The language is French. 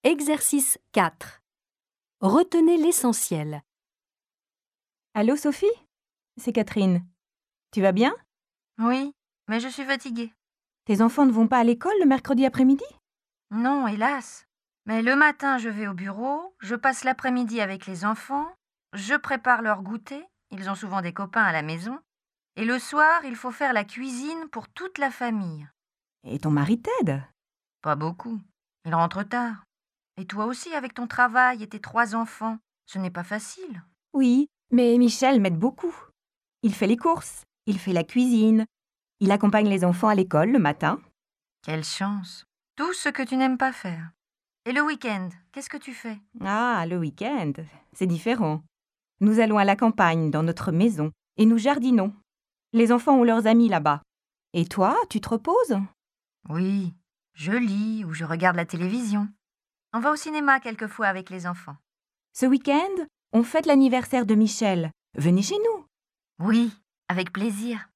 Exercice 4. Retenez l'essentiel. Allô Sophie? C'est Catherine. Tu vas bien? Oui, mais je suis fatiguée. Tes enfants ne vont pas à l'école le mercredi après-midi? Non, hélas. Mais le matin, je vais au bureau, je passe l'après-midi avec les enfants, je prépare leur goûter, ils ont souvent des copains à la maison, et le soir, il faut faire la cuisine pour toute la famille. Et ton mari t'aide? Pas beaucoup. Il rentre tard. Et toi aussi, avec ton travail et tes 3 enfants, ce n'est pas facile. Oui, mais Michel m'aide beaucoup. Il fait les courses, il fait la cuisine, il accompagne les enfants à l'école le matin. Quelle chance. Tout ce que tu n'aimes pas faire. Et le week-end, qu'est-ce que tu fais? Ah, le week-end, c'est différent. Nous allons à la campagne, dans notre maison, et nous jardinons. Les enfants ont leurs amis là-bas. Et toi, tu te reposes? Oui, je lis ou je regarde la télévision. On va au cinéma quelquefois avec les enfants. Ce week-end, on fête l'anniversaire de Michel. Venez chez nous. Oui, avec plaisir.